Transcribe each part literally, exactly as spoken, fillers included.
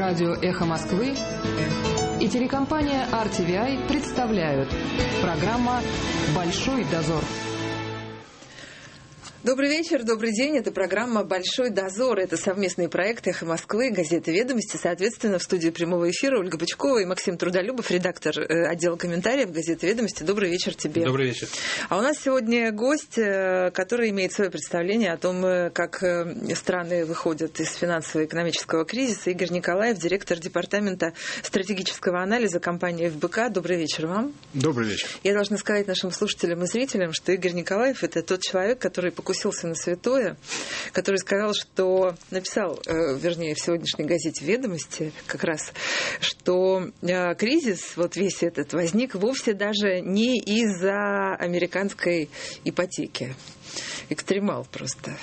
Радио «Эхо Москвы» и телекомпания ар ти ви ай представляют программа «Большой дозор». Добрый вечер, добрый день. Это программа «Большой дозор». Это совместный проект «Эхо Москвы», газеты «Ведомости». Соответственно, в студии прямого эфира Ольга Бычкова и Максим Трудолюбов, редактор отдела комментариев газеты «Ведомости». Добрый вечер тебе. Добрый вечер. А у нас сегодня гость, который имеет свое представление о том, как страны выходят из финансово-экономического кризиса. Игорь Николаев, директор департамента стратегического анализа компании эф бэ ка. Добрый вечер вам. Добрый вечер. Я должна сказать нашим слушателям и зрителям, что Игорь Николаев – это тот человек, который покусился на святое, который сказал, что написал, вернее, в сегодняшней газете «Ведомости» как раз, что кризис, вот весь этот, возник вовсе даже не из-за американской ипотеки. Экстремал просто.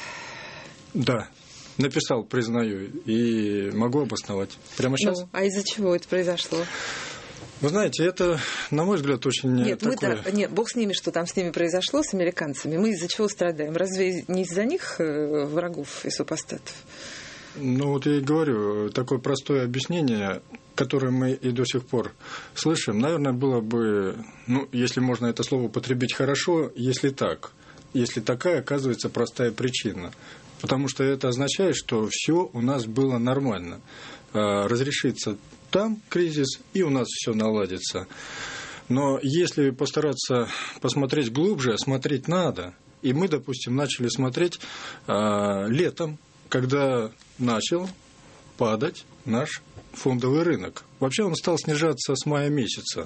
Да, написал, признаю, и могу обосновать. Прямо сейчас. Ну, а из-за чего это произошло? Вы знаете, это, на мой взгляд, очень нет, такое... мы-то, нет, бог с ними, что там с ними произошло, с американцами. Мы из-за чего страдаем? Разве не из-за них врагов и супостатов? Ну, вот я и говорю, такое простое объяснение, которое мы и до сих пор слышим, наверное, было бы, ну, если можно это слово употребить хорошо, если так. Если такая, оказывается, простая причина. Потому что это означает, что все у нас было нормально. Разрешится там кризис, и у нас все наладится. Но если постараться посмотреть глубже, смотреть надо. И мы, допустим, начали смотреть э, летом, когда начал падать наш фондовый рынок. Вообще он стал снижаться с мая месяца.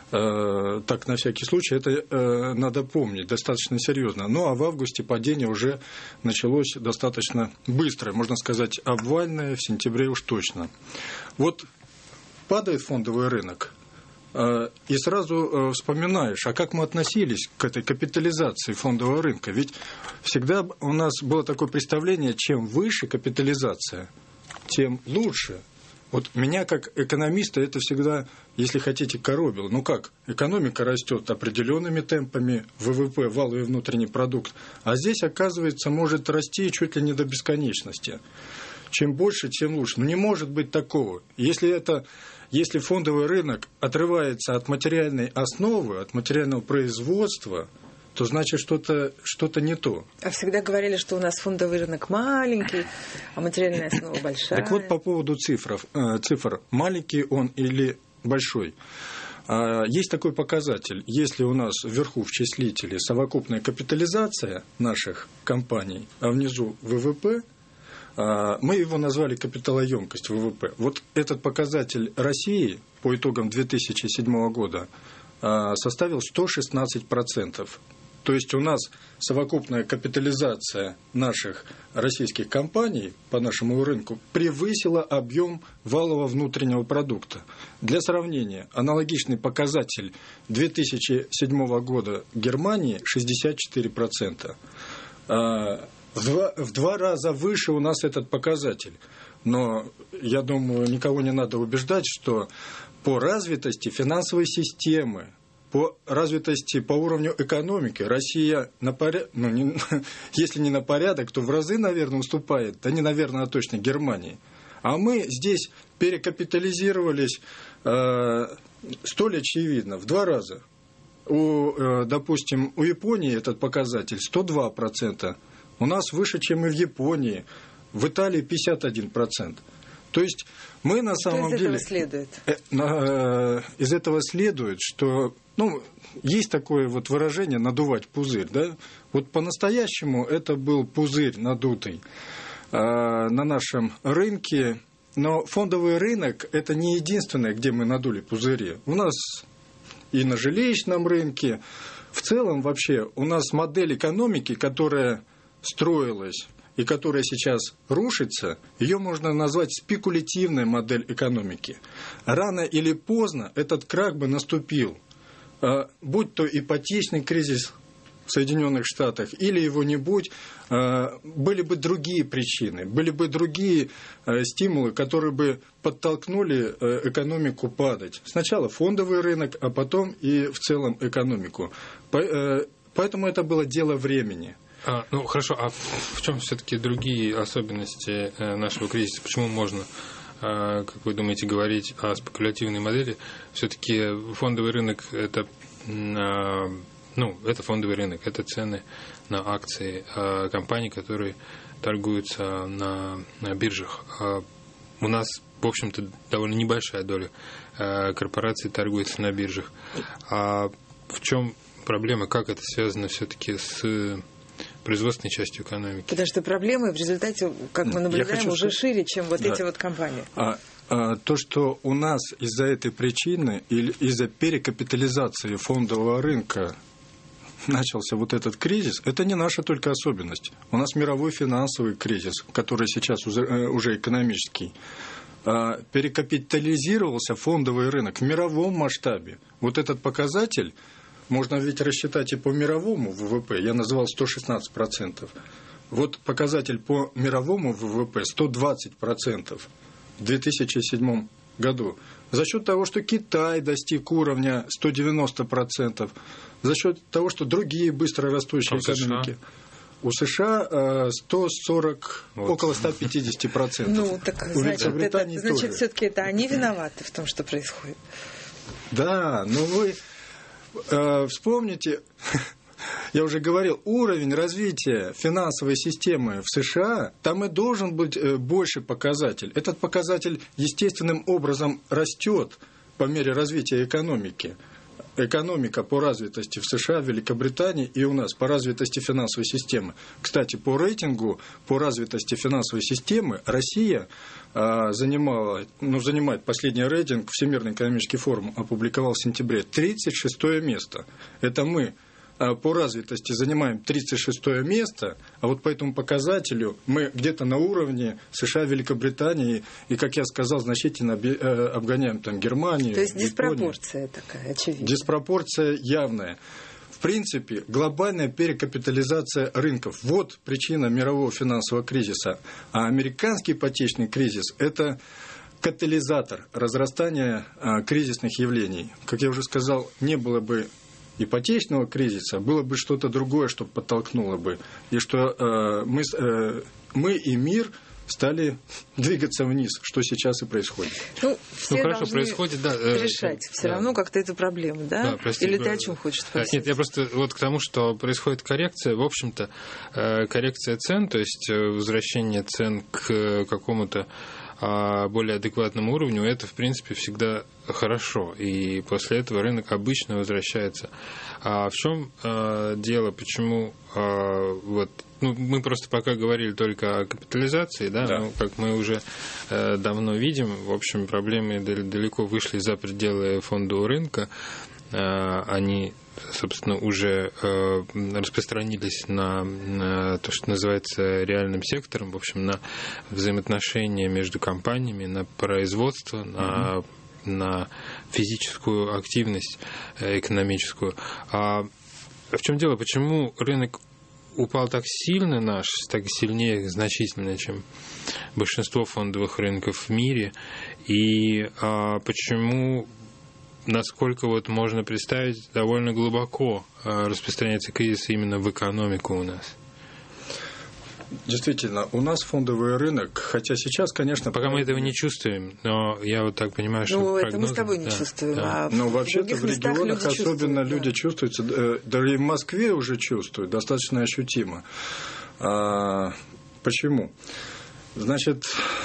Э, так, на всякий случай, это э, надо помнить, достаточно серьезно. Ну, а в августе падение уже началось достаточно быстро, можно сказать, обвальное, в сентябре уж точно. Вот падает фондовый рынок, и сразу вспоминаешь, а как мы относились к этой капитализации фондового рынка. Ведь всегда у нас было такое представление, чем выше капитализация, тем лучше. Вот меня как экономиста это всегда, если хотите, коробило. Ну как, экономика растет определенными темпами, вэ вэ пэ, валовый внутренний продукт, а здесь, оказывается, может расти чуть ли не до бесконечности. Чем больше, тем лучше. Но не может быть такого. Если это... Если фондовый рынок отрывается от материальной основы, от материального производства, то значит что-то, что-то не то. А всегда говорили, что у нас фондовый рынок маленький, а материальная основа большая. Так вот, по поводу цифр. Цифр, маленький он или большой. Есть такой показатель. Если у нас вверху в числителе совокупная капитализация наших компаний, а внизу вэ вэ пэ, мы его назвали капиталоемкость вэ вэ пэ. Вот этот показатель России по итогам две тысячи седьмого года составил сто шестнадцать процентов. То есть у нас совокупная капитализация наших российских компаний по нашему рынку превысила объем валового внутреннего продукта. Для сравнения, аналогичный показатель две тысячи седьмого года Германии шестьдесят четыре процента. В два, в два раза выше у нас этот показатель. Но я думаю, никого не надо убеждать, что по развитости финансовой системы, по развитости, по уровню экономики Россия, на поряд... ну, не... если не на порядок, то в разы, наверное, уступает, да не, наверное, а точно Германии. А мы здесь перекапитализировались э, столь очевидно, в два раза. У, э, допустим, у Японии этот показатель сто два процента. У нас выше, чем и в Японии. В Италии пятьдесят один процент. То есть мы на самом деле... Что из этого следует? Э, э, из этого следует, что... Ну, есть такое вот выражение «надувать пузырь». Да? Вот по-настоящему это был пузырь надутый э, на нашем рынке. Но фондовый рынок – это не единственное, где мы надули пузыри. У нас и на жилищном рынке. В целом вообще у нас модель экономики, которая... строилась и которая сейчас рушится, ее можно назвать спекулятивной модель экономики. Рано или поздно этот крах бы наступил. Будь то ипотечный кризис в Соединенных Штатах или его не будь, были бы другие причины, были бы другие стимулы, которые бы подтолкнули экономику падать. Сначала фондовый рынок, а потом и в целом экономику. Поэтому это было дело времени. А, ну хорошо, а в чем все-таки другие особенности нашего кризиса? Почему можно как вы думаете, говорить о спекулятивной модели, все-таки фондовый рынок – это, ну, это фондовый рынок, это цены на акции компаний, которые торгуются на, на биржах. У нас, в общем-то, довольно небольшая доля корпораций торгуется на биржах. А в чем проблема, как это связано все-таки с производственной частью экономики? Потому что проблемы в результате, как мы наблюдаем, хочу, уже что... шире, чем вот да. эти вот компании. А, а, то, что у нас из-за этой причины или из-за перекапитализации фондового рынка начался вот этот кризис, это не наша только особенность. У нас мировой финансовый кризис, который сейчас уже, уже экономический, а, перекапитализировался фондовый рынок в мировом масштабе. Вот этот показатель можно ведь рассчитать и по мировому ВВП. Я назвал сто шестнадцать процентов. Вот показатель по мировому ВВП сто двадцать процентов в две тысячи седьмом году. За счет того, что Китай достиг уровня сто девяносто процентов, за счет того, что другие быстро растущие а экономики. У США сто сорок, вот. Около сто пятьдесят процентов. Ну, так, у значит, Великобритании это, значит, тоже. все-таки это они виноваты в том, что происходит. Да, но вы э, вспомните, я уже говорил, уровень развития финансовой системы в США, там и должен быть больше показатель. Этот показатель естественным образом растет по мере развития экономики. Экономика по развитости в США, в Великобритании и у нас по развитости финансовой системы. Кстати, по рейтингу по развитости финансовой системы Россия а, занимала, ну, занимает последний рейтинг, Всемирный экономический форум опубликовал в сентябре, тридцать шестое место. Это мы а, по развитости занимаем тридцать шестое место, а вот по этому показателю мы где-то на уровне США, Великобритании и, как я сказал, значительно обгоняем там Германию. То есть Японию. диспропорция такая, очевидно. Диспропорция явная. В принципе, глобальная перекапитализация рынков. Вот причина мирового финансового кризиса. А американский ипотечный кризис – это катализатор разрастания а, кризисных явлений. Как я уже сказал, не было бы ипотечного кризиса, было бы что-то другое, что подтолкнуло бы. И что э, мы, э, мы и мир стали двигаться вниз, что сейчас и происходит. Ну, все ну хорошо, должны происходит, да, решать все да. равно как-то эту проблему, да? Да, простите, Или ты о чем хочешь спросить? Нет, я просто вот к тому, что происходит коррекция, в общем-то, коррекция цен, то есть возвращение цен к какому-то более адекватному уровню, это, в принципе, всегда хорошо. И после этого рынок обычно возвращается. А в чем э, дело? Почему э, вот, ну, мы просто пока говорили только о капитализации, да, да. Ну, как мы уже э, давно видим, в общем, проблемы далеко вышли за пределы фондового рынка. Э, они, собственно, уже э, распространились на, на то, что называется реальным сектором, в общем, на взаимоотношения между компаниями, на производство, на, на физическую активность экономическую. А в чем дело? Почему рынок упал так сильно наш, так сильнее значительно, чем большинство фондовых рынков в мире? И а, почему... насколько вот можно представить, довольно глубоко распространяется кризис именно в экономику у нас? Действительно, у нас фондовый рынок, хотя сейчас, конечно... Пока мы этого не чувствуем, но я вот так понимаю, что... Ну, это прогнозы... мы с тобой не да, чувствуем. Да. А ну, вообще-то в регионах люди особенно да. люди чувствуются, да и в Москве уже чувствуют, достаточно ощутимо. А, почему? Значит...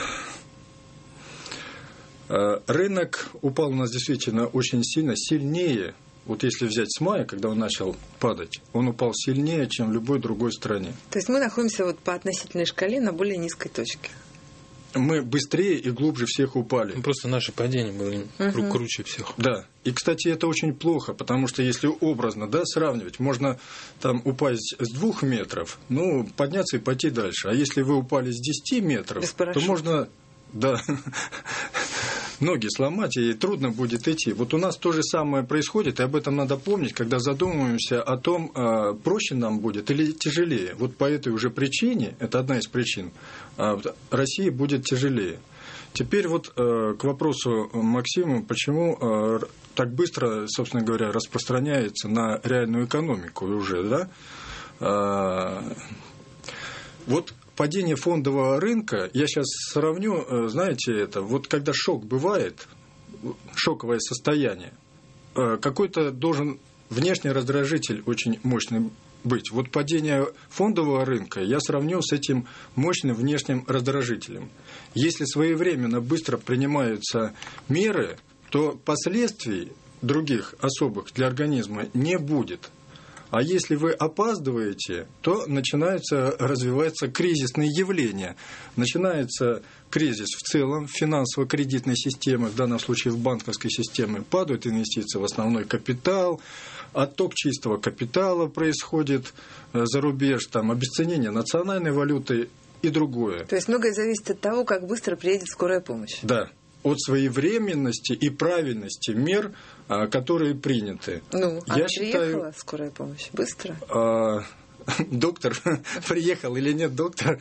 Рынок упал у нас действительно очень сильно, сильнее. Вот если взять с мая, когда он начал падать, он упал сильнее, чем в любой другой стране. То есть мы находимся вот по относительной шкале на более низкой точке. Мы быстрее и глубже всех упали. Ну, просто наше падение было uh-huh. круче всех. Да. И, кстати, это очень плохо, потому что если образно, да, сравнивать, можно там упасть с двух метров, ну, подняться и пойти дальше. А если вы упали с десяти метров, то можно... Да, ноги сломать, и трудно будет идти. Вот у нас то же самое происходит, и об этом надо помнить, когда задумываемся о том, проще нам будет или тяжелее. Вот по этой уже причине, это одна из причин, России будет тяжелее. Теперь вот к вопросу Максима, почему так быстро, собственно говоря, распространяется на реальную экономику уже, да? Вот падение фондового рынка, я сейчас сравню, знаете, это, вот когда шок бывает, шоковое состояние, какой-то должен внешний раздражитель очень мощный быть. Вот падение фондового рынка я сравню с этим мощным внешним раздражителем. Если своевременно быстро принимаются меры, то последствий других особых для организма не будет. А если вы опаздываете, то начинаются развиваться кризисные явления. Начинается кризис в целом финансово-кредитной системы, в данном случае в банковской системе. Падают инвестиции в основной капитал, отток чистого капитала происходит за рубеж, там, обесценение национальной валюты и другое. То есть многое зависит от того, как быстро приедет скорая помощь. Да. От своевременности и правильности мер, которые приняты. Ну, а я приехала считаю, скорая помощь? Быстро? А, доктор приехал или нет доктор?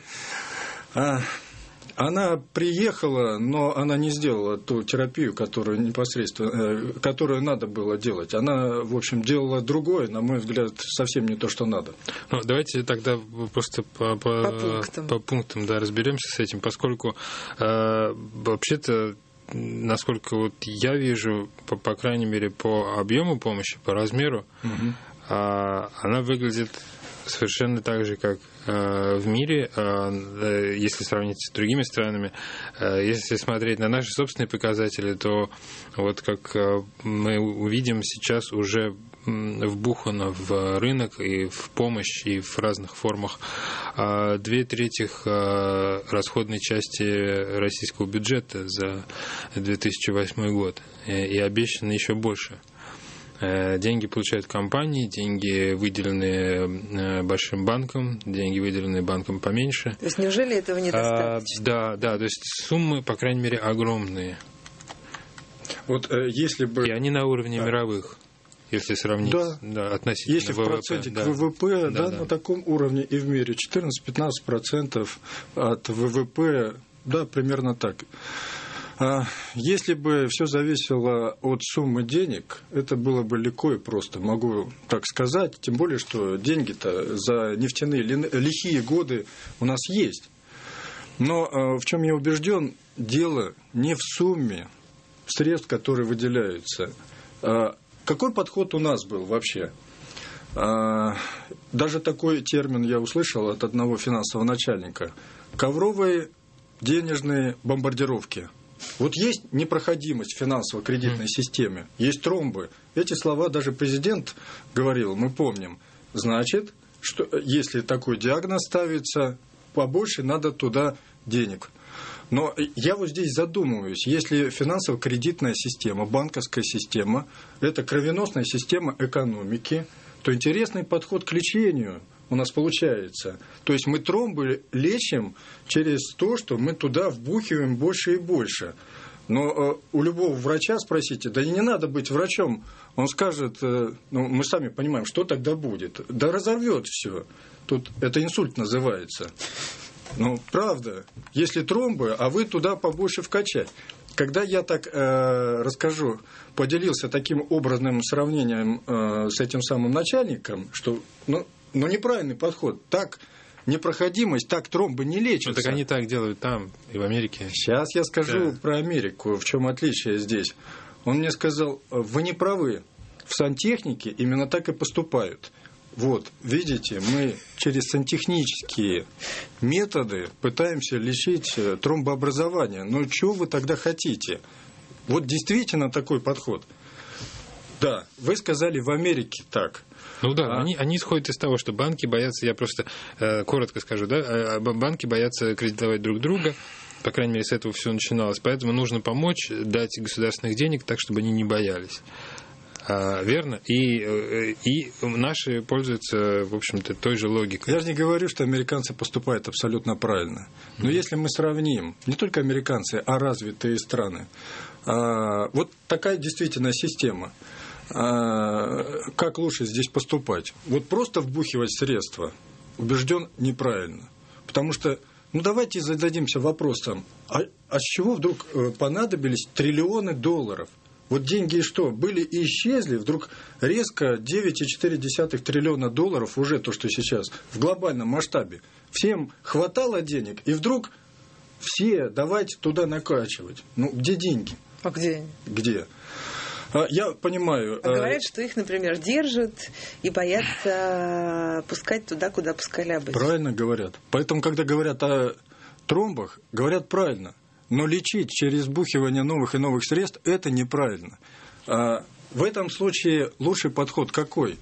А, она приехала, но она не сделала ту терапию, которую непосредственно, которую надо было делать. Она, в общем, делала другое, на мой взгляд, совсем не то, что надо. Ну, давайте тогда просто по, по, по пунктам, по пунктам да, разберемся с этим, поскольку э, вообще-то, насколько вот я вижу, по, по крайней мере, по объему помощи, по размеру, угу. э, она выглядит совершенно так же, как э, в мире, э, если сравнить с другими странами. Э, если смотреть на наши собственные показатели, то вот как э, мы увидим, сейчас уже вбухано в рынок и в помощь, и в разных формах две трети расходной части российского бюджета за две тысячи восьмой год. И обещано еще больше. Деньги получают компании, деньги выделены большим банкам, деньги выделены банкам поменьше. То есть неужели этого недостаточно? А, да, да, то есть суммы, по крайней мере, огромные. Вот если бы... И они на уровне да. мировых. Если сравнить да. Да, относительно если в ВВП. проценте да. к ВВП, да, да, да, да. на таком уровне и в мире четырнадцать-пятнадцать процентов от ВВП, да, примерно так. Если бы все зависело от суммы денег, это было бы легко и просто, могу так сказать. Тем более, что деньги-то за нефтяные лихие годы у нас есть. Но в чем я убежден, дело не в сумме средств, которые выделяются. Какой подход у нас был вообще? Даже такой термин я услышал от одного финансового начальника. Ковровые денежные бомбардировки. Вот есть непроходимость в финансово-кредитной системе, есть тромбы. Эти слова даже президент говорил, мы помним. Значит, что если такой диагноз ставится, побольше надо туда денег. Но я вот здесь задумываюсь, если финансово-кредитная система, банковская система – это кровеносная система экономики, то интересный подход к лечению у нас получается. То есть мы тромбы лечим через то, что мы туда вбухиваем больше и больше. Но у любого врача спросите, да и не надо быть врачом, он скажет, ну, мы сами понимаем, что тогда будет. Да разорвет все. Тут это инсульт называется. Ну, правда, если тромбы, а вы туда побольше вкачать. Когда я так э, расскажу, поделился таким образным сравнением э, с этим самым начальником, что, ну, ну, неправильный подход. Так непроходимость, так тромбы не лечатся. Ну, так они так делают там и в Америке. Сейчас я скажу да. про Америку, в чем отличие здесь. Он мне сказал, вы не правы, в сантехнике именно так и поступают. Вот, видите, мы через сантехнические методы пытаемся лечить тромбообразование. Но чего вы тогда хотите? Вот действительно такой подход. Да, вы сказали в Америке так. Ну да, а... они, они исходят из того, что банки боятся, я просто э, коротко скажу, да, банки боятся кредитовать друг друга. По крайней мере, с этого все начиналось. Поэтому нужно помочь, дать государственных денег так, чтобы они не боялись. Верно? И, и наши пользуются, в общем-то, той же логикой. Я же не говорю, что американцы поступают абсолютно правильно. Но mm-hmm. если мы сравним, не только американцы, а развитые страны, вот такая действительно система. Как лучше здесь поступать? Вот просто вбухивать средства, убежден, неправильно. Потому что, ну давайте зададимся вопросом, а, а с чего вдруг понадобились триллионы долларов? Вот деньги что? Были и исчезли, вдруг резко девять целых четыре десятых триллиона долларов, уже то, что сейчас, в глобальном масштабе. Всем хватало денег, и вдруг все давайте туда накачивать. Ну, где деньги? А где они? Где? Я понимаю. А говорят, что их, например, держат и боятся пускать туда, куда пускали обычно. Правильно говорят. Поэтому, когда говорят о тромбах, говорят правильно. Но лечить через вбухивание новых и новых средств – это неправильно. В этом случае лучший подход какой?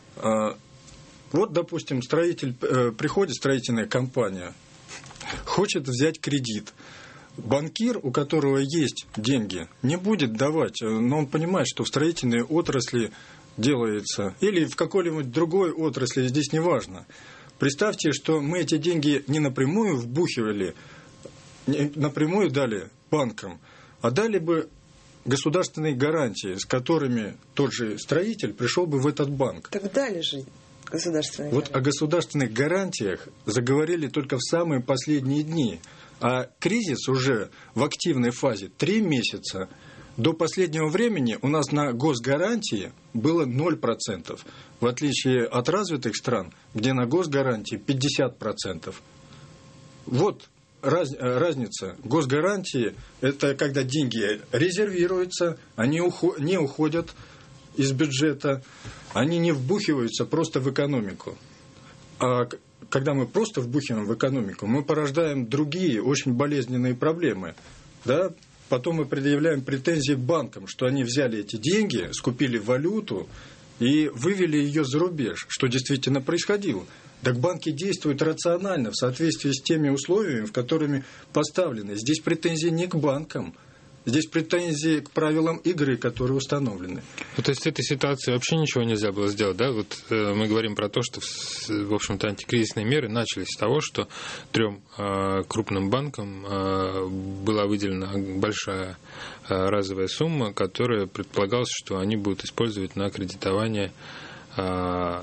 Вот, допустим, строитель, приходит строительная компания, хочет взять кредит. Банкир, у которого есть деньги, не будет давать, но он понимает, что в строительной отрасли делается, или в какой-нибудь другой отрасли, здесь не важно. Представьте, что мы эти деньги не напрямую вбухивали, не напрямую дали банкам, а дали бы государственные гарантии, с которыми тот же строитель пришел бы в этот банк. Так дали же государственные Вот гарантии. О государственных гарантиях заговорили только в самые последние дни. А кризис уже в активной фазе три месяца. До последнего времени у нас на госгарантии было ноль процентов, в отличие от развитых стран, где на госгарантии пятьдесят процентов. Вот раз, разница. Госгарантии – это когда деньги резервируются, они ухо, не уходят из бюджета, они не вбухиваются просто в экономику. А когда мы просто вбухиваем в экономику, мы порождаем другие очень болезненные проблемы. Да? Потом мы предъявляем претензии к банкам, что они взяли эти деньги, скупили валюту и вывели ее за рубеж, что действительно происходило. Так банки действуют рационально в соответствии с теми условиями, в которыми поставлены. Здесь претензии не к банкам. Здесь претензии к правилам игры, которые установлены. Ну, то есть в этой ситуации вообще ничего нельзя было сделать, да? Вот э, мы говорим про то, что, в общем-то, антикризисные меры начались с того, что трем э, крупным банкам э, была выделена большая э, разовая сумма, которая предполагалось, что они будут использовать на кредитование э,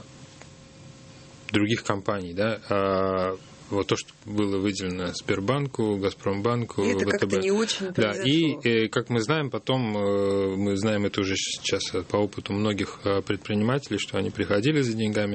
других компаний, да? А вот то, что было выделено Сбербанку, Газпромбанку, это ВТБ. Как-то не очень да, произошло. и, и, как мы знаем, потом, мы знаем это уже сейчас по опыту многих предпринимателей, что они приходили за деньгами,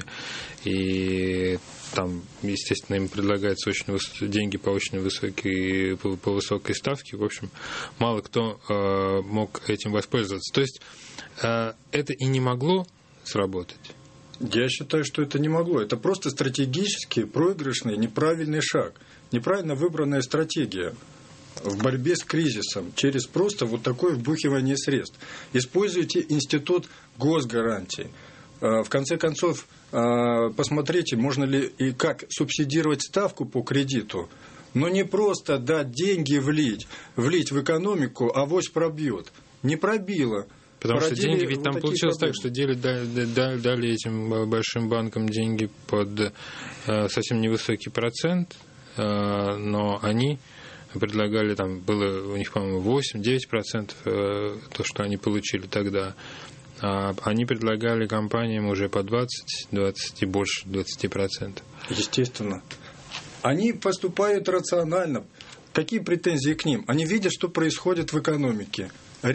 и там, естественно, им предлагаются очень высокие деньги по очень высокой, по, по высокой ставке. В общем, мало кто э, мог этим воспользоваться. То есть э, это и не могло сработать. Я считаю, что это не могло. Это просто стратегически проигрышный, неправильный шаг. Неправильно выбранная стратегия в борьбе с кризисом через просто вот такое вбухивание средств. Используйте институт госгарантий. В конце концов, посмотрите, можно ли и как субсидировать ставку по кредиту. Но не просто дать деньги влить, влить в экономику, авось пробьет. Не пробило. Потому Породили что деньги, ведь вот там получилось проблемы. так, что дали, дали, дали этим большим банкам деньги под э, совсем невысокий процент, э, но они предлагали, там было у них, по-моему, восемь-девять процентов э, то, что они получили тогда. А они предлагали компаниям уже по двадцать, двадцать и больше двадцати процентов. Естественно. Они поступают рационально. Какие претензии к ним? Они видят, что происходит в экономике.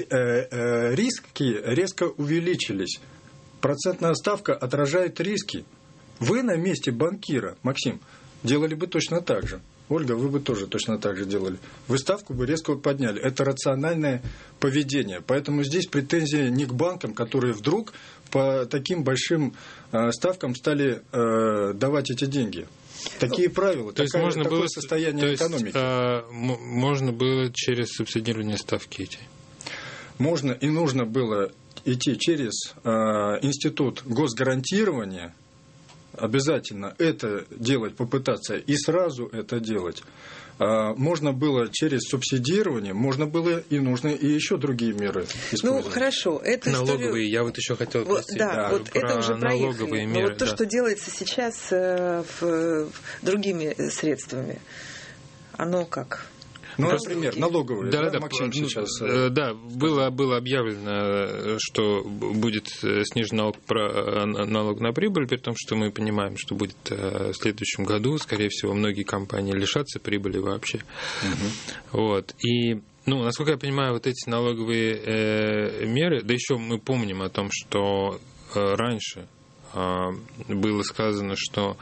Риски резко увеличились. Процентная ставка отражает риски. Вы на месте банкира, Максим, делали бы точно так же. Ольга, вы бы тоже точно так же делали. Вы ставку бы резко подняли. Это рациональное поведение. Поэтому здесь претензии не к банкам, которые вдруг по таким большим ставкам стали давать эти деньги. Такие правила, то есть такая, можно такое было, состояние то есть, экономики. А, можно было через субсидирование ставки идти? Можно и нужно было идти через э, институт госгарантирования, обязательно это делать, попытаться и сразу это делать. Э, можно было через субсидирование, можно было и нужно и еще другие меры использовать. Ну, хорошо. Эту налоговые, историю... я вот еще хотел вот, спросить. да, Да, вот это уже проехали. меры, Но вот то, да. что делается сейчас э, в, в, другими средствами, оно как... Ну, например, налоговые, да, да, да, Максим сейчас... Да, было, было объявлено, что будет снижен налог, налог на прибыль, при том, что мы понимаем, что будет в следующем году, скорее всего, многие компании лишатся прибыли вообще. Угу. Вот. И Ну, насколько я понимаю, вот эти налоговые э, меры, да еще мы помним о том, что э, раньше э, было сказано, что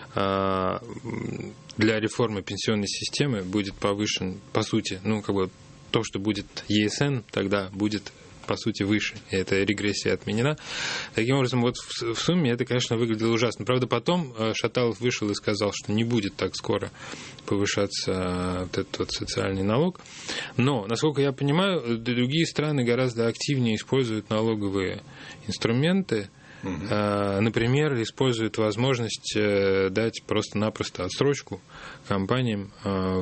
э, для реформы пенсионной системы будет повышен, по сути, ну, как бы то, что будет Е С Н, тогда будет, по сути, выше. И эта регрессия отменена. Таким образом, вот в, в сумме это, конечно, выглядело ужасно. Правда, потом Шаталов вышел и сказал, что не будет так скоро повышаться вот этот вот социальный налог. Но, насколько я понимаю, другие страны гораздо активнее используют налоговые инструменты. Угу. Например, используют возможность дать просто-напросто отсрочку компаниям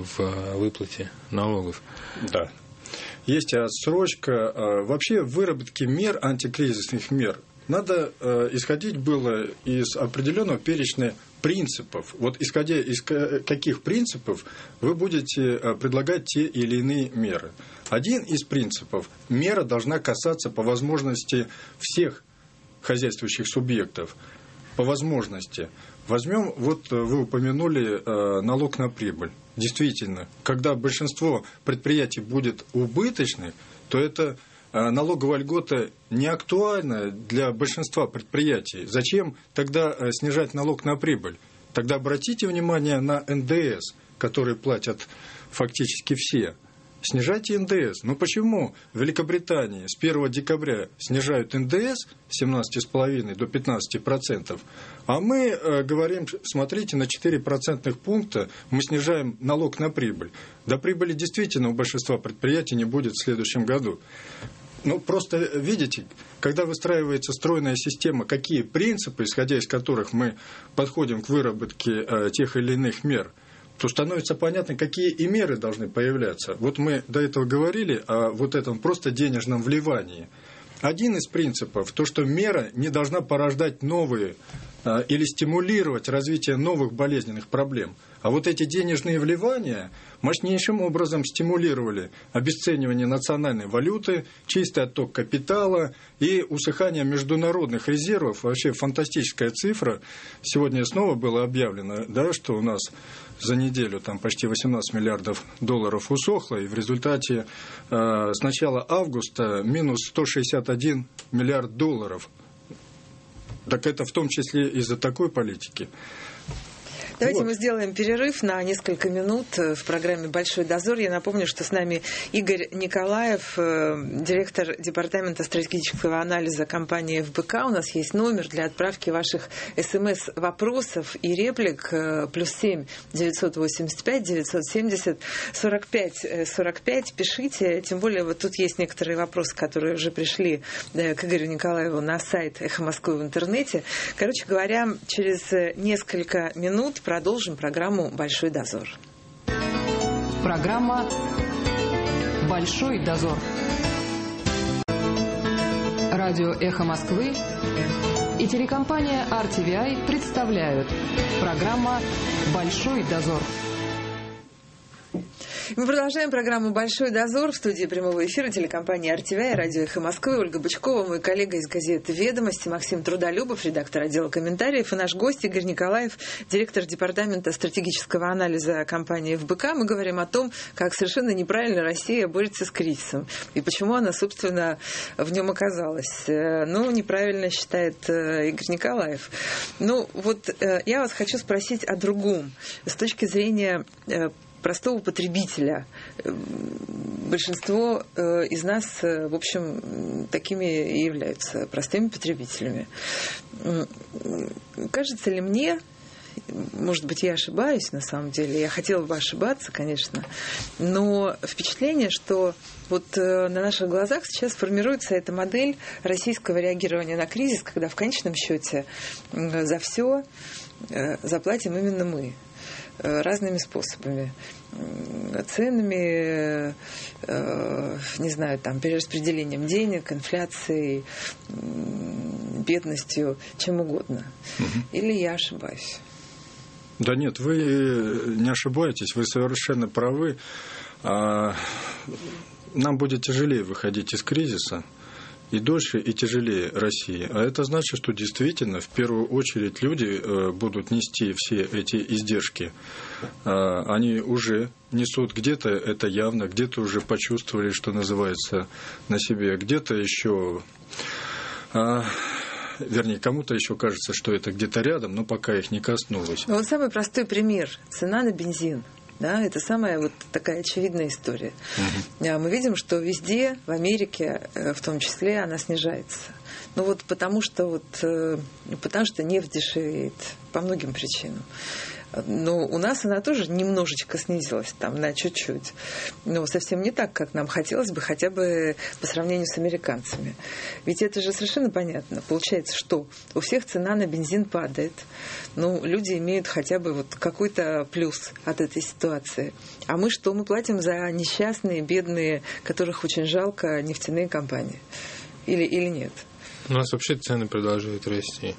в выплате налогов. Да. Есть отсрочка. Вообще в выработке мер, антикризисных мер, надо исходить было из определенного перечня принципов. Вот исходя из каких принципов вы будете предлагать те или иные меры. Один из принципов – мера должна касаться по возможности всех хозяйствующих субъектов. По возможности. Возьмем, вот вы упомянули э, налог на прибыль. Действительно, когда большинство предприятий будет убыточны, то эта э, налоговая льгота не актуальна для большинства предприятий. Зачем тогда э, снижать налог на прибыль? Тогда обратите внимание на Н Д С, который платят фактически все. Снижайте Н Д С. Но почему в Великобритании с первого декабря снижают Н Д С с семнадцати целых пяти десятых до пятнадцати процентов, а мы э, говорим, смотрите, на четыре процентных пункта мы снижаем налог на прибыль. До прибыли действительно у большинства предприятий не будет в следующем году. Ну, просто видите, когда выстраивается стройная система, какие принципы, исходя из которых мы подходим к выработке э, тех или иных мер, то становится понятно, какие и меры должны появляться. Вот мы до этого говорили о вот этом просто денежном вливании. Один из принципов – то, что мера не должна порождать новые а, или стимулировать развитие новых болезненных проблем. А вот эти денежные вливания мощнейшим образом стимулировали обесценивание национальной валюты, чистый отток капитала и усыхание международных резервов. Вообще фантастическая цифра. Сегодня снова было объявлено, да, что у нас за неделю там почти восемнадцать миллиардов долларов усохло, и в результате э, с начала августа минус сто шестьдесят один миллиард долларов. Так это в том числе из-за такой политики. Давайте вот. мы сделаем перерыв на несколько минут в программе «Большой дозор». Я напомню, что с нами Игорь Николаев, директор департамента стратегического анализа компании эф бэ ка. У нас есть номер для отправки ваших смс-вопросов и реплик. Плюс семь девятьсот восемьдесят пять девятьсот семьдесят сорок пять сорок пять. Пишите. Тем более вот тут есть некоторые вопросы, которые уже пришли к Игорю Николаеву на сайт «Эхо Москвы» в интернете. Короче говоря, через несколько минут продолжим программу «Большой дозор». Программа «Большой дозор». Радио «Эхо Москвы» и телекомпания ар ти ви ай представляют программа «Большой дозор». Мы продолжаем программу «Большой дозор». В студии прямого эфира телекомпании ар ти ви ай, радио «Эхо Москвы», Ольга Бычкова, мой коллега из газеты «Ведомости» Максим Трудолюбов, редактор отдела комментариев, и наш гость Игорь Николаев, директор департамента стратегического анализа компании эф бэ ка. Мы говорим о том, как совершенно неправильно Россия борется с кризисом и почему она, собственно, в нем оказалась. Ну, неправильно считает Игорь Николаев. Ну, вот я вас хочу спросить о другом. С точки зрения простого потребителя. Большинство из нас, в общем, такими и являются простыми потребителями. Кажется ли мне, может быть, я ошибаюсь на самом деле, я хотела бы ошибаться, конечно, но впечатление, что вот на наших глазах сейчас формируется эта модель российского реагирования на кризис, когда в конечном счете за все заплатим именно мы. Разными способами. Ценами, не знаю, там, перераспределением денег, инфляцией, бедностью, чем угодно. Угу. Или я ошибаюсь? Да нет, вы не ошибаетесь, вы совершенно правы. Нам будет тяжелее выходить из кризиса, и дольше, и тяжелее России. А это значит, что действительно в первую очередь люди будут нести все эти издержки. Они уже несут, где-то это явно, где-то уже почувствовали, что называется, на себе, где-то еще, вернее, кому-то еще кажется, что это где-то рядом, но пока их не коснулось. Вот самый простой пример – цена на бензин. Да, это самая вот такая очевидная история. Uh-huh. Мы видим, что везде, в Америке в том числе, она снижается. Ну вот потому что, вот, потому что нефть дешевеет по многим причинам. Но у нас она тоже немножечко снизилась, там, на чуть-чуть. Но совсем не так, как нам хотелось бы, хотя бы по сравнению с американцами. Ведь это же совершенно понятно. Получается, что у всех цена на бензин падает. Ну, люди имеют хотя бы вот какой-то плюс от этой ситуации. А мы что? Мы платим за несчастные, бедные, которых очень жалко, нефтяные компании. Или, или нет? У нас вообще цены продолжают расти.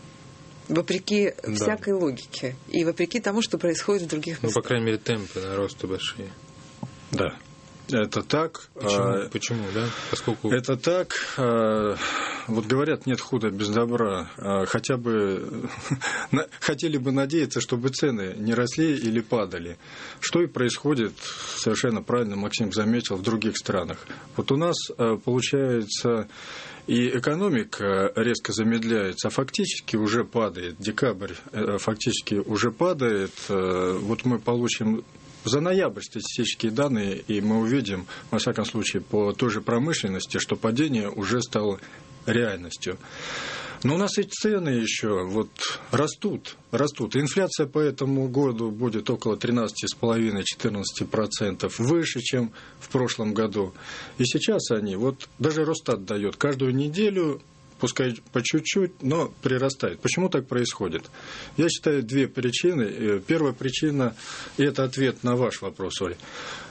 Вопреки да. всякой логике. И вопреки тому, что происходит в других местах. Ну, по крайней мере, темпы на роста большие. Да. Это так. Почему? А, Почему, да? Поскольку... Это так. А, вот говорят, нет худа без добра. А, хотя бы хотели бы надеяться, чтобы цены не росли или падали. Что и происходит, совершенно правильно Максим заметил, в других странах. Вот у нас получается... И экономика резко замедляется, а фактически уже падает. Декабрь фактически уже падает. Вот мы получим за ноябрь статистические данные, и мы увидим, во всяком случае, по той же промышленности, что падение уже стало реальностью. Но у нас и цены еще вот растут, растут. Инфляция по этому году будет около тринадцать целых пять десятых - четырнадцать процентов, выше, чем в прошлом году. И сейчас они, вот даже Росстат дает, каждую неделю, пускай по чуть-чуть, но прирастает. Почему так происходит? Я считаю, две причины. Первая причина, и это ответ на ваш вопрос, Оль.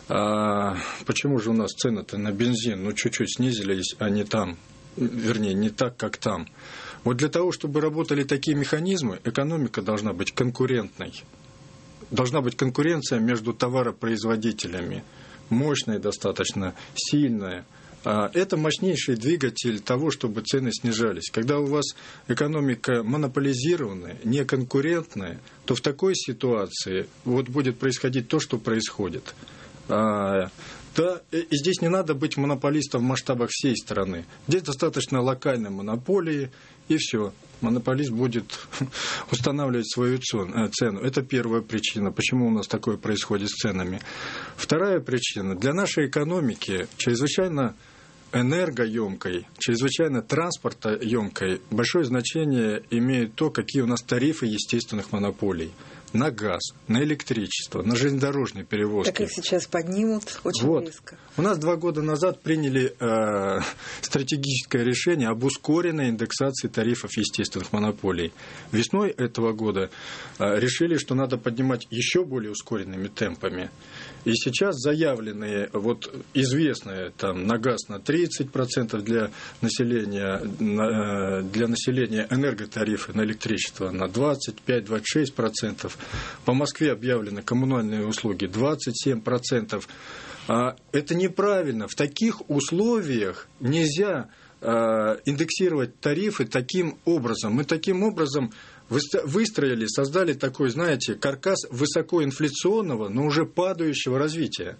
А почему же у нас цены-то на бензин ну, чуть-чуть снизились, а не там, вернее, не так, как там? Вот для того, чтобы работали такие механизмы, экономика должна быть конкурентной. Должна быть конкуренция между товаропроизводителями. Мощная достаточно, сильная. Это мощнейший двигатель того, чтобы цены снижались. Когда у вас экономика монополизированная, неконкурентная, то в такой ситуации вот будет происходить то, что происходит. Да, и здесь не надо быть монополистом в масштабах всей страны. Здесь достаточно локальной монополии, и все. Монополист будет устанавливать свою цену. Это первая причина, почему у нас такое происходит с ценами. Вторая причина. Для нашей экономики чрезвычайно энергоемкой, чрезвычайно транспортоемкой большое значение имеет то, какие у нас тарифы естественных монополий. На газ, на электричество, на железнодорожные перевозки. Так их сейчас поднимут очень вот. близко. У нас два года назад приняли э, стратегическое решение об ускоренной индексации тарифов естественных монополий. Весной этого года э, решили, что надо поднимать еще более ускоренными темпами. И сейчас заявленные, вот известные там, на газ на тридцать процентов для населения, на, для населения энерготарифы на электричество на двадцать пять - двадцать шесть процентов. По Москве объявлены коммунальные услуги двадцать семь процентов. Это неправильно. В таких условиях нельзя индексировать тарифы таким образом. Мы таким образом выстроили, создали такой, знаете, каркас высокоинфляционного, но уже падающего развития.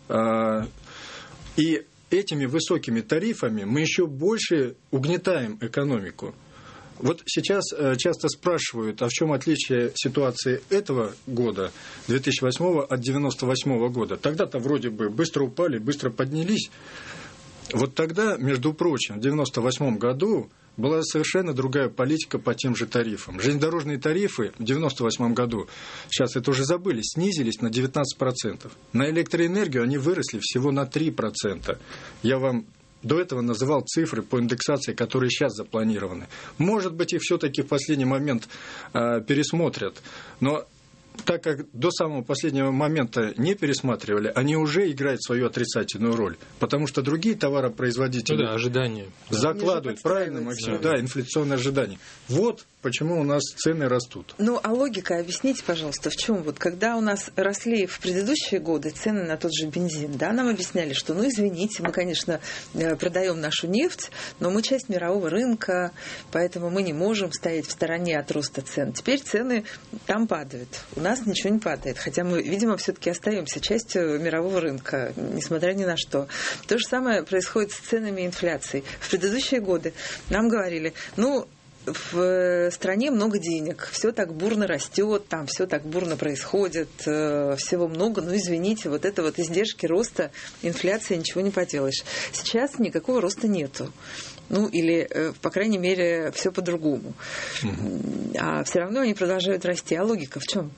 И этими высокими тарифами мы еще больше угнетаем экономику. Вот сейчас часто спрашивают, а в чем отличие ситуации этого года, две тысячи восьмого, от девяносто восьмого года. Тогда-то вроде бы быстро упали, быстро поднялись. Вот тогда, между прочим, в девяносто восьмом году была совершенно другая политика по тем же тарифам. Железнодорожные тарифы в девяносто восьмом году, сейчас это уже забыли, снизились на девятнадцать процентов. На электроэнергию они выросли всего на три процента. Я вам до этого называл цифры по индексации, которые сейчас запланированы. Может быть, их все-таки в последний момент э, пересмотрят. Но так как до самого последнего момента не пересматривали, они уже играют свою отрицательную роль. Потому что другие товаропроизводители ну да, ожидания. закладывают, правильно, Максим? Да, инфляционные ожидания. Вот почему у нас цены растут. Ну, а логика, объясните, пожалуйста, в чем? Вот когда у нас росли в предыдущие годы цены на тот же бензин, да, нам объясняли, что, ну, извините, мы, конечно, продаем нашу нефть, но мы часть мирового рынка, поэтому мы не можем стоять в стороне от роста цен. Теперь цены там падают. У нас ничего не падает, хотя мы, видимо, все-таки остаемся частью мирового рынка, несмотря ни на что. То же самое происходит с ценами и инфляцией. В предыдущие годы нам говорили, ну, в стране много денег, все так бурно растет, там все так бурно происходит, всего много, ну извините, вот это вот издержки роста, инфляция, ничего не поделаешь. Сейчас никакого роста нету. Ну, или, по крайней мере, все по-другому. Угу. А все равно они продолжают расти. А логика в чем?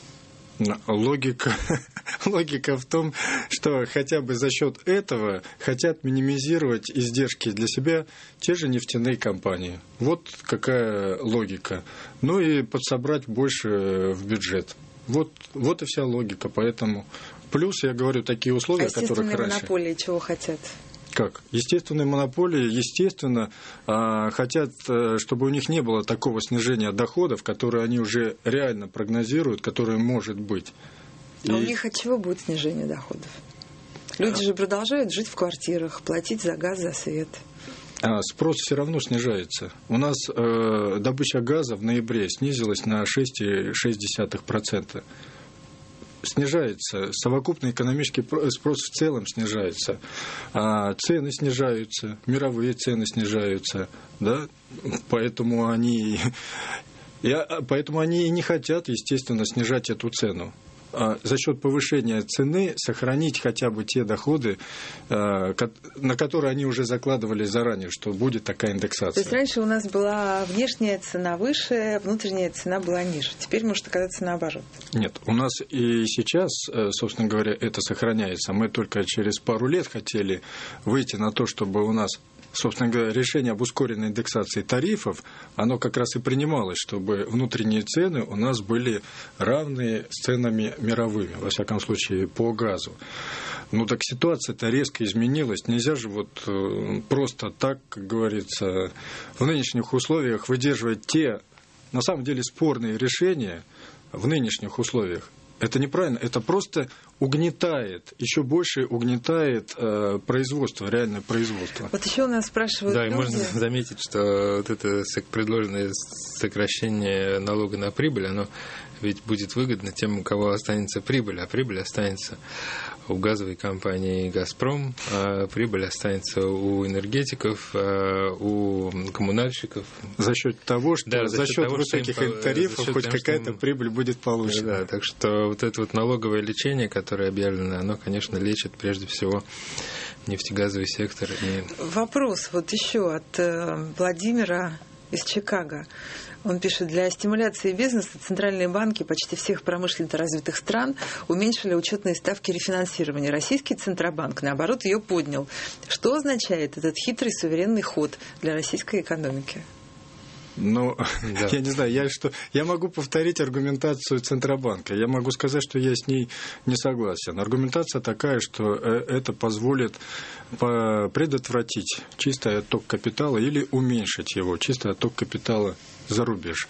Логика, логика в том, что хотя бы за счет этого хотят минимизировать издержки для себя те же нефтяные компании. Вот какая логика. Ну и подсобрать больше в бюджет. Вот, вот и вся логика. Поэтому плюс, я говорю, такие условия, а которых раньше... монополии чего хотят? Как? Естественные монополии, естественно, хотят, чтобы у них не было такого снижения доходов, которые они уже реально прогнозируют, которое может быть. А И... у них от чего будет снижение доходов? Люди же продолжают жить в квартирах, платить за газ, за свет. А спрос все равно снижается. У нас э, добыча газа в ноябре снизилась на шесть целых шесть десятых процента. Снижается, совокупный экономический спрос в целом снижается, а цены снижаются, мировые цены снижаются, да, поэтому они, поэтому они и не хотят, естественно, снижать эту цену. А за счет повышения цены сохранить хотя бы те доходы, на которые они уже закладывали заранее, что будет такая индексация. То есть раньше у нас была внешняя цена выше, внутренняя цена была ниже. Теперь может оказаться наоборот. Нет, у нас и сейчас, собственно говоря, это сохраняется. Мы только через пару лет хотели выйти на то, чтобы у нас, собственно говоря, решение об ускоренной индексации тарифов, оно как раз и принималось, чтобы внутренние цены у нас были равны с ценами мировыми, во всяком случае, по газу. Ну так ситуация-то резко изменилась. Нельзя же вот просто так, как говорится, в нынешних условиях выдерживать те, на самом деле, спорные решения в нынешних условиях. Это неправильно, это просто угнетает, еще больше угнетает э, производство, реальное производство. Вот еще у нас спрашивают Да, люди... и можно заметить, что вот это предложенное сокращение налога на прибыль, оно ведь будет выгодно тем, у кого останется прибыль, а прибыль останется у газовой компании «Газпром», а прибыль останется у энергетиков, у коммунальщиков. За счет того, что да, за, за счет, счет того, высоких что им, тарифов счет хоть того, какая-то им... прибыль будет получена. Да, так что вот это вот налоговое лечение, которое объявлено, оно, конечно, лечит прежде всего нефтегазовый сектор. И... Вопрос вот еще от э, Владимира из Чикаго. Он пишет, для стимуляции бизнеса центральные банки почти всех промышленно развитых стран уменьшили учетные ставки рефинансирования. Российский Центробанк, наоборот, ее поднял. Что означает этот хитрый суверенный ход для российской экономики? Ну, да. я не знаю, я, что, я могу повторить аргументацию Центробанка. Я могу сказать, что я с ней не согласен. Аргументация такая, что это позволит предотвратить чистый отток капитала или уменьшить его, чистый отток капитала за рубеж.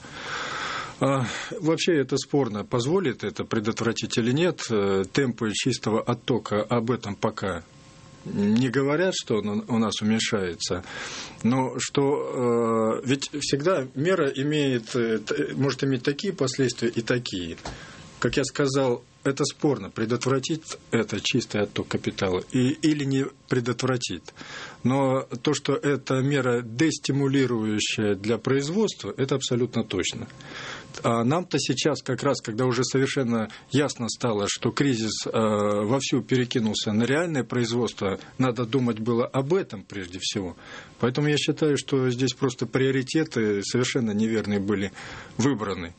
А, вообще это спорно, позволит это предотвратить или нет. Темпы чистого оттока об этом пока не говорят, что он у нас уменьшается, но что э, ведь всегда мера имеет, может иметь такие последствия и такие. Как я сказал, это спорно, предотвратит это чистый отток капитала и, или не предотвратит. Но то, что это мера дестимулирующая для производства, это абсолютно точно. А нам-то сейчас, как раз, когда уже совершенно ясно стало, что кризис э, вовсю перекинулся на реальное производство, надо думать было об этом прежде всего. Поэтому я считаю, что здесь просто приоритеты совершенно неверные были выбраны.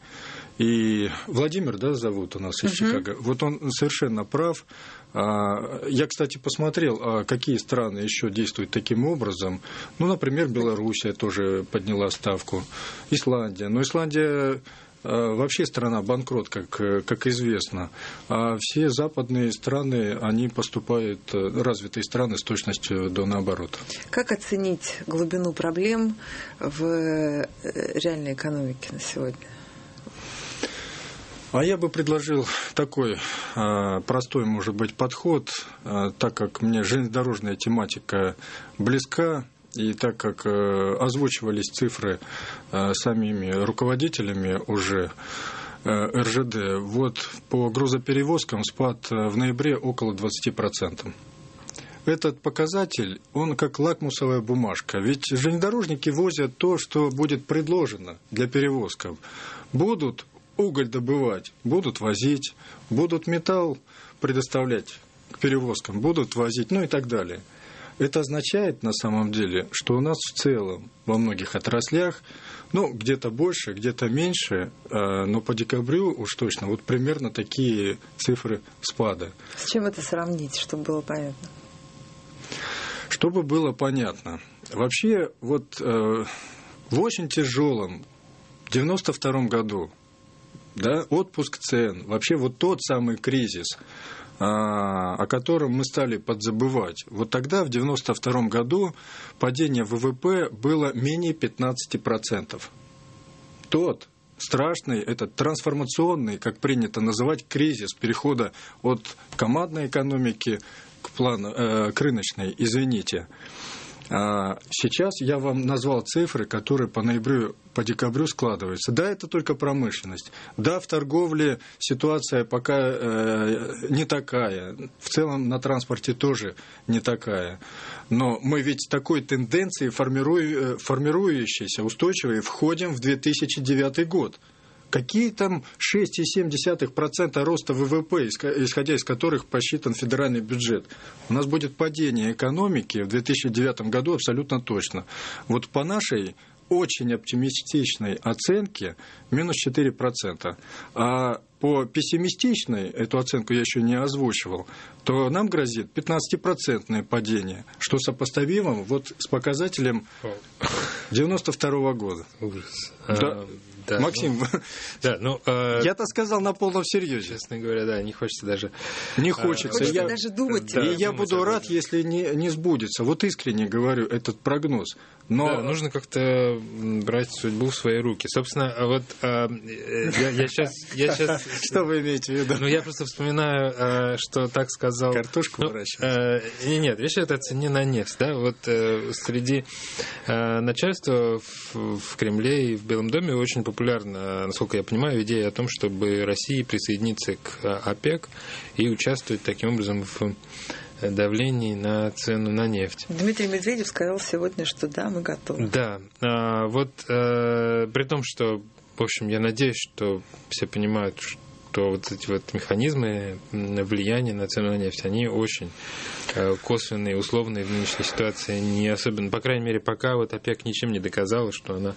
И Владимир, да, зовут у нас из uh-huh. Чикаго, вот он совершенно прав. Я, кстати, посмотрел, какие страны еще действуют таким образом. Ну, например, Белоруссия тоже подняла ставку, Исландия. Но Исландия вообще страна банкрот, как, как известно. А все западные страны, они поступают, развитые страны, с точностью до наоборот. Как оценить глубину проблем в реальной экономике на сегодня? А я бы предложил такой а, простой, может быть, подход, а, так как мне железнодорожная тематика близка, и так как а, озвучивались цифры а, самими руководителями уже а, эр жэ дэ, вот по грузоперевозкам спад в ноябре около двадцать процентов. Этот показатель, он как лакмусовая бумажка. Ведь железнодорожники возят то, что будет предложено для перевозков. Будут уголь добывать, будут возить, будут металл предоставлять к перевозкам, будут возить, ну и так далее. Это означает на самом деле, что у нас в целом во многих отраслях, ну, где-то больше, где-то меньше, но по декабрю уж точно вот примерно такие цифры спада. С чем это сравнить, чтобы было понятно? Чтобы было понятно. Вообще, вот в очень тяжелом девяносто втором году, да, отпуск цен, вообще вот тот самый кризис, о котором мы стали подзабывать. Вот тогда, в девяносто втором году, падение вэ вэ пэ было менее пятнадцать процентов. Тот страшный, этот трансформационный, как принято называть, кризис перехода от командной экономики к, плану, э, к рыночной, извините. Сейчас я вам назвал цифры, которые по ноябрю, по декабрю складываются. Да, это только промышленность. Да, в торговле ситуация пока э, не такая. В целом на транспорте тоже не такая. Но мы ведь такой тенденции формирую, формирующейся, устойчивой, входим в две тысячи девятый год. Какие там шесть целых семь десятых процента роста вэ вэ пэ, исходя из которых посчитан федеральный бюджет? У нас будет падение экономики в две тысячи девятом году абсолютно точно. Вот по нашей очень оптимистичной оценке минус четыре процента. А по пессимистичной, эту оценку я еще не озвучивал, то нам грозит пятнадцатипроцентное падение, что сопоставимо вот с показателем девяносто второго года. Ужас. Да. Да, Максим, ну, да, ну, э, я-то сказал на полном серьезе. Честно говоря, да, не хочется даже... Не хочется. Хочется я, даже думать. Да, и я думать буду рад, если не, не сбудется. Вот искренне говорю, этот прогноз. Но... Да, нужно как-то брать судьбу в свои руки. Собственно, вот э, я, я сейчас... Я сейчас что вы имеете в виду? Ну, я просто вспоминаю, э, что так сказал... Картошку ну, выращивать? Э, нет, речь идет о цене на нефть. Да? Вот э, среди э, начальства в, в Кремле и в Белом доме очень популярна, насколько я понимаю, идея о том, чтобы Россия присоединиться к ОПЕК и участвовать таким образом в давлении на цену на нефть. Дмитрий Медведев сказал сегодня, что да, мы готовы. Да, а, вот а, при том, что, в общем, я надеюсь, что все понимают, что вот эти вот механизмы влияния на цену на нефть, они очень косвенные, условные в нынешней ситуации, не особенно, по крайней мере, пока вот ОПЕК ничем не доказала, что она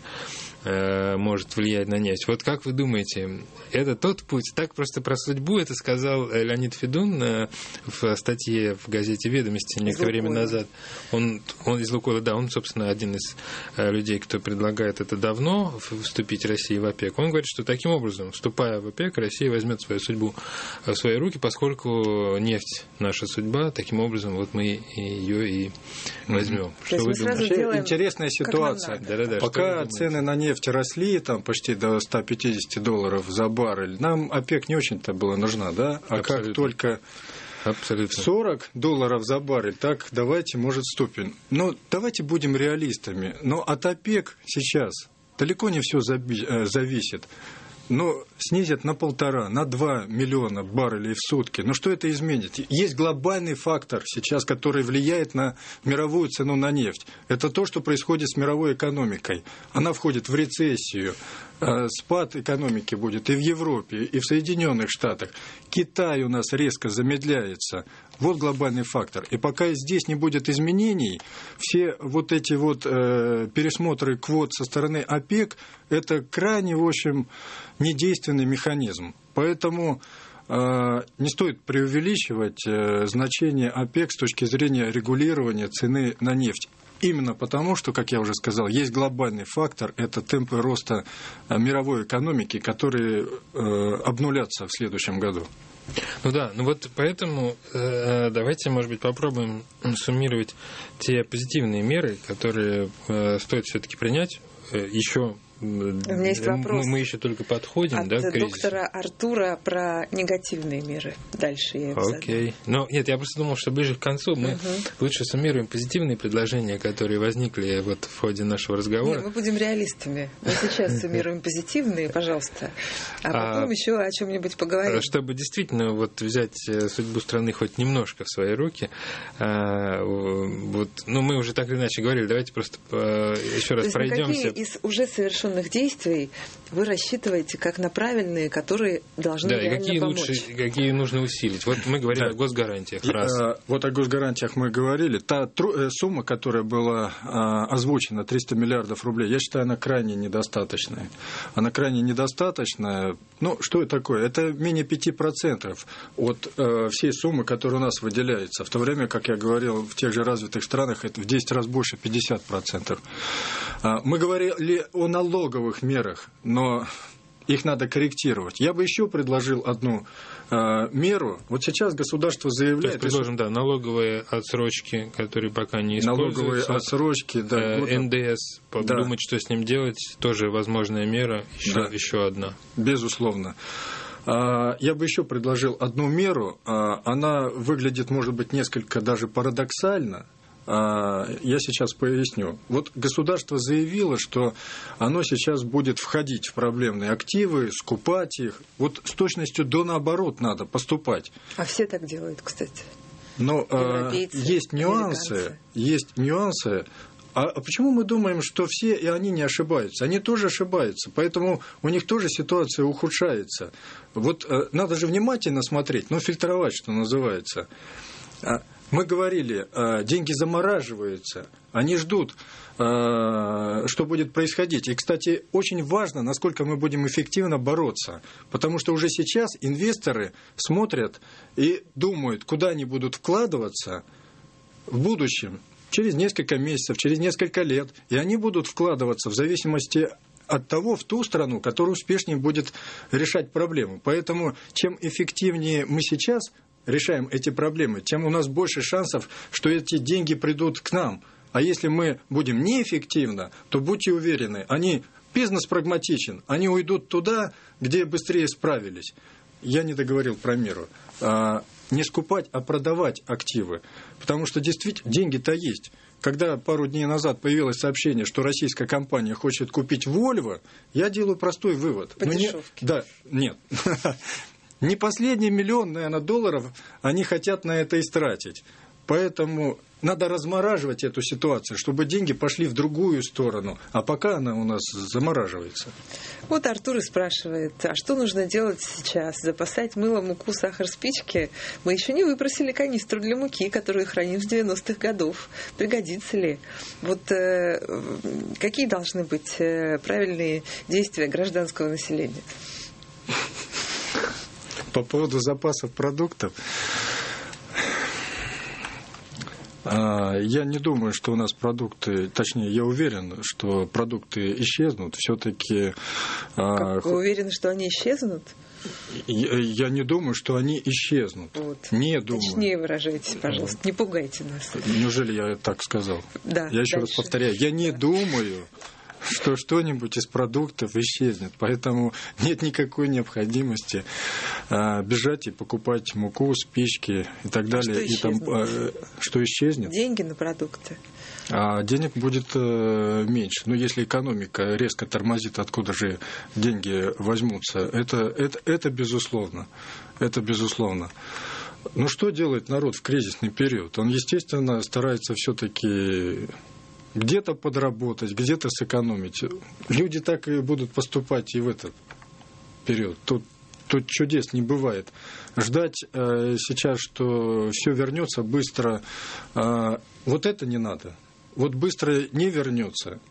э, может влиять на нефть. Вот как вы думаете, это тот путь? Так просто про судьбу это сказал Леонид Федун э, в статье в газете «Ведомости» некоторое время назад. Он, он из «Лукойла», да, он, собственно, один из э, людей, кто предлагает это давно, вступить России в ОПЕК. Он говорит, что таким образом, вступая в ОПЕК, Россия возьмет свою судьбу в свои руки, поскольку нефть наша судьба, таким образом вот мы ее и возьмем. Mm-hmm. Что вы думаете? Интересная ситуация. Да-да-да, пока цены на нефть росли там почти до ста пятидесяти долларов за баррель, нам ОПЕК не очень-то была нужна, да? А Абсолютно. Как только Абсолютно. сорок долларов за баррель, так давайте, может, вступим. Но давайте будем реалистами. Но от ОПЕК сейчас далеко не все зависит. Но снизят на полтора, на два миллиона баррелей в сутки. Но что это изменит? Есть глобальный фактор сейчас, который влияет на мировую цену на нефть. Это то, что происходит с мировой экономикой. Она входит в рецессию. Спад экономики будет и в Европе, и в Соединенных Штатах. Китай у нас резко замедляется. Вот глобальный фактор. И пока здесь не будет изменений, все вот эти вот э, пересмотры квот со стороны ОПЕК, это крайне, в общем, недейственный механизм. Поэтому э, не стоит преувеличивать э, значение ОПЕК с точки зрения регулирования цены на нефть. именно потому, что, как я уже сказал, есть глобальный фактор, это темпы роста мировой экономики, которые э, обнулятся в следующем году. Ну да, ну вот поэтому э, давайте, может быть, попробуем суммировать те позитивные меры, которые э, стоит все-таки принять э, еще. У меня есть вопрос. Мы еще только подходим, от да, к кризису. Доктора Артура про негативные меры. Дальше я его задам. Окей. Но нет, я просто думал, что ближе к концу мы uh-huh. лучше суммируем позитивные предложения, которые возникли вот в ходе нашего разговора. Нет, мы будем реалистами. Мы сейчас суммируем позитивные, пожалуйста, а потом а, еще о чем-нибудь поговорим. Чтобы действительно вот взять судьбу страны хоть немножко в свои руки, а, вот, ну мы уже так или иначе говорили, давайте просто еще раз пройдемся. Какие из уже совершенных действий вы рассчитываете как на правильные, которые должны да, реально и какие помочь? Лучше, какие нужно усилить? Вот мы говорили да. о госгарантиях. Раз. А, вот о госгарантиях мы говорили. Та тру- сумма, которая была а, озвучена, триста миллиардов рублей, я считаю, она крайне недостаточная. Она крайне недостаточная. Ну, что это такое? Это менее пяти процентов от а, всей суммы, которая у нас выделяется. В то время, как я говорил, в тех же развитых странах это в десять раз больше, пятьдесят процентов. А, мы говорили о налоговых мерах, но их надо корректировать. Я бы еще предложил одну э, меру. Вот сейчас государство заявляет... То есть предложим, да, налоговые отсрочки, которые пока не используются. Налоговые отсрочки, да. Э, эн дэ эс, подумать, да. что с ним делать, тоже возможная мера, еще, да. еще одна. Безусловно. Я бы еще предложил одну меру. Она выглядит, может быть, несколько даже парадоксально. Я сейчас поясню. Вот государство заявило, что оно сейчас будет входить в проблемные активы, скупать их. Вот с точностью до наоборот надо поступать. А все так делают, кстати. Но есть нюансы, есть нюансы. А почему мы думаем, что все и они не ошибаются? Они тоже ошибаются, поэтому у них тоже ситуация ухудшается. Вот надо же внимательно смотреть, ну, фильтровать, что называется. Мы говорили, деньги замораживаются, они ждут, что будет происходить. И, кстати, очень важно, насколько мы будем эффективно бороться, потому что уже сейчас инвесторы смотрят и думают, куда они будут вкладываться в будущем, через несколько месяцев, через несколько лет, и они будут вкладываться в зависимости от того, в ту страну, которая успешнее будет решать проблему. Поэтому чем эффективнее мы сейчас решаем эти проблемы, тем у нас больше шансов, что эти деньги придут к нам. А если мы будем неэффективно, то будьте уверены, они, бизнес прагматичен, они уйдут туда, где быстрее справились. Я не договорил про меру. А, не скупать, а продавать активы. Потому что действительно деньги-то есть. Когда пару дней назад появилось сообщение, что российская компания хочет купить Volvo, я делаю простой вывод. По дешевке. Да, нет. Не последний миллион, наверное, долларов они хотят на это истратить. Поэтому надо размораживать эту ситуацию, чтобы деньги пошли в другую сторону. А пока она у нас замораживается. Вот Артур и спрашивает, а что нужно делать сейчас? Запасать мыло, муку, сахар, спички? Мы еще не выпросили канистру для муки, которую храним с девяностых годов. Пригодится ли? Вот э, какие должны быть э, правильные действия гражданского населения? По поводу запасов продуктов, я не думаю, что у нас продукты, точнее, я уверен, что продукты исчезнут. Все-таки. Как, вы уверены, что они исчезнут? Я, я не думаю, что они исчезнут. Вот. Не думаю. Точнее выражайтесь, пожалуйста, не пугайте нас. Неужели я так сказал? Да. Я еще дальше. раз повторяю, я не думаю, что что-нибудь из продуктов исчезнет. Поэтому нет никакой необходимости а, бежать и покупать муку, спички и так далее. А что, и там, а, что исчезнет? Деньги на продукты. А денег будет а, меньше. Но если экономика резко тормозит, откуда же деньги возьмутся? Это, это, это безусловно. Это безусловно. Ну что делает народ в кризисный период? Он, естественно, старается все-таки где-то подработать, где-то сэкономить. Люди так и будут поступать и в этот период. Тут, тут чудес не бывает. Ждать э, сейчас, что все вернется быстро, э, вот это не надо. Вот быстро не вернется.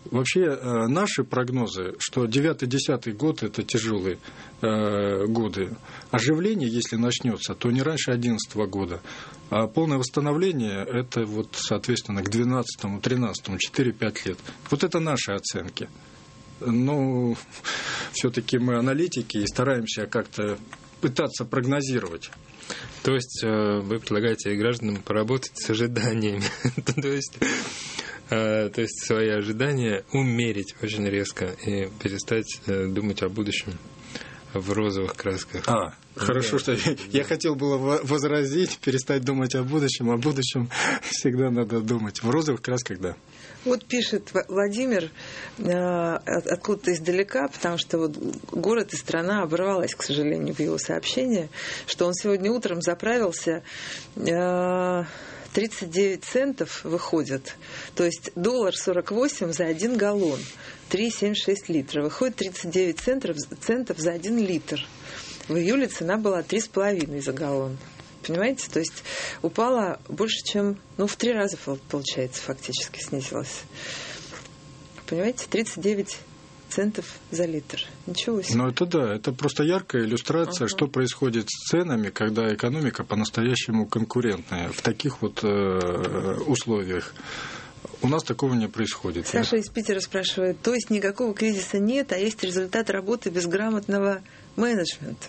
Вообще наши прогнозы, что девятый-десятый год – это тяжелые э, годы. Оживление, если начнется, то не раньше одиннадцатого года. А полное восстановление – это, вот, соответственно, к двенадцатому, тринадцатому, четыре-пять лет. Вот это наши оценки. Но все-таки мы аналитики и стараемся как-то пытаться прогнозировать. То есть вы предлагаете гражданам поработать с ожиданиями. То есть... То есть свои ожидания умерить очень резко и перестать думать о будущем в розовых красках. А, хорошо, что я хотел было возразить, перестать думать о будущем. О будущем всегда надо думать. В розовых красках, да. Вот пишет Владимир откуда-то издалека, потому что вот город и страна оборвалась, к сожалению, в его сообщении, что он сегодня утром заправился... тридцать девять центов выходит, то есть доллар сорок восемь за один галлон, три целых семьдесят шесть литра. Выходит тридцать девять центов, центов за один литр. В июле цена была три с половиной за галлон. Понимаете? То есть упала больше, чем, ну, в три раза, получается, фактически снизилась. Понимаете? тридцать девять центов за литр. Ничего себе. Ну, это да, это просто яркая иллюстрация, uh-huh. что происходит с ценами, когда экономика по-настоящему конкурентная в таких вот э, условиях. У нас такого не происходит. Саша из Питера спрашивает, то есть никакого кризиса нет, а есть результат работы безграмотного менеджмента?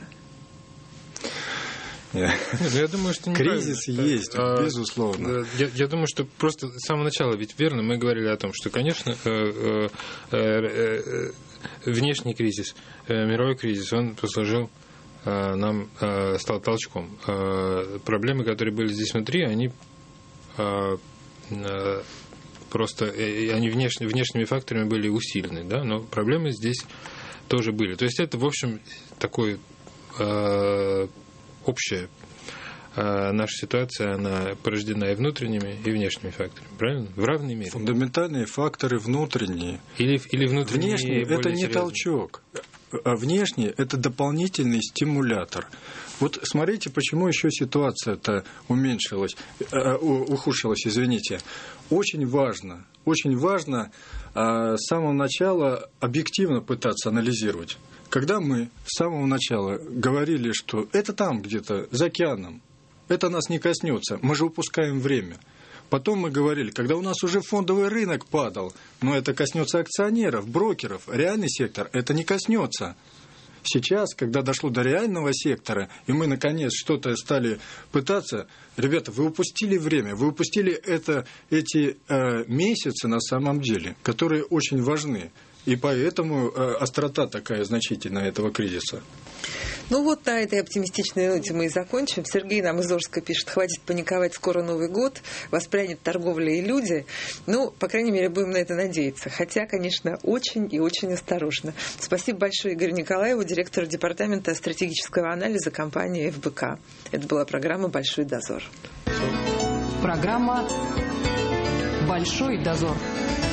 Я думаю, что кризис есть, а, безусловно. Я, я думаю, что просто с самого начала, ведь верно, мы говорили о том, что, конечно, э, э, э, внешний кризис, э, мировой кризис, он послужил э, нам, э, стал толчком. Э, проблемы, которые были здесь внутри, они э, э, просто, э, они внешне, внешними факторами были усилены, да, но проблемы здесь тоже были. То есть это, в общем, такой... Э, общая э, наша ситуация, она порождена и внутренними, и внешними факторами, правильно? В равной мере. Фундаментальные факторы внутренние. Или, или внутренние. Внешние – это не серьезные. Толчок, а внешние – это дополнительный стимулятор. Вот смотрите, почему еще ситуация-то уменьшилась, э, ухудшилась, извините. Очень важно, очень важно э, с самого начала объективно пытаться анализировать. Когда мы с самого начала говорили, что это там где-то, за океаном, это нас не коснется, мы же упускаем время. Потом мы говорили, когда у нас уже фондовый рынок падал, но это коснется акционеров, брокеров, реальный сектор это не коснется. Сейчас, когда дошло до реального сектора, и мы, наконец, что-то стали пытаться, ребята, вы упустили время, вы упустили это, эти э, месяцы на самом деле, которые очень важны. И поэтому э, острота такая значительная этого кризиса. Ну вот на этой оптимистичной ноте мы и закончим. Сергей нам из Орска пишет, хватит паниковать, скоро Новый год, воспрянет торговля и люди. Ну, по крайней мере, будем на это надеяться. Хотя, конечно, очень и очень осторожно. Спасибо большое Игорю Николаеву, директору департамента стратегического анализа компании эф бэ ка. Это была программа «Большой дозор». Программа «Большой дозор».